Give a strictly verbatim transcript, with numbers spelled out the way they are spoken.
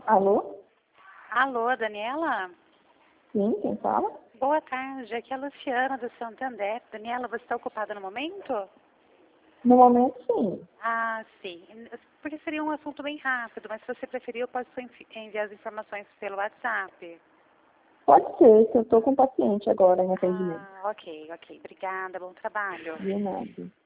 Alô? Alô, Daniela? Sim, quem fala? Boa tarde, aqui é a Luciana do Santander. Daniela, você está ocupada no momento? No momento, sim. Ah, sim. Porque seria um assunto bem rápido, mas se você preferir, eu posso envi- enviar as informações pelo WhatsApp. Pode ser, que eu estou com paciente agora em atendimento. Ah, ok, ok. Obrigada, bom trabalho. De nada.